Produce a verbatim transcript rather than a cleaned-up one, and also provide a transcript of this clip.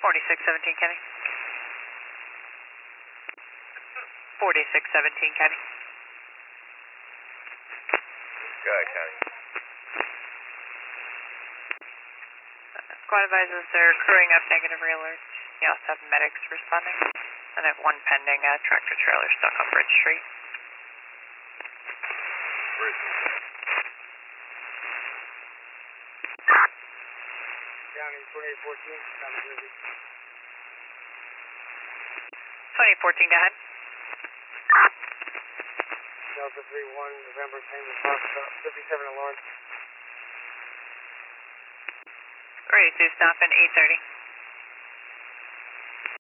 forty-six seventeen, Kenny. forty-six seventeen, Kenny. Go ahead, Kenny. Squad advises they're crewing up negative re-alert. You also have medics responding. And I have one pending uh, tractor trailer stuck on Bridge Street. Bridge. Down in twenty-eight fourteen, down in Jersey. twenty-eight fourteen, go ahead. Delta three one, November, ten response, fifty-seven at Lawrence. Ready to stop in eight thirty.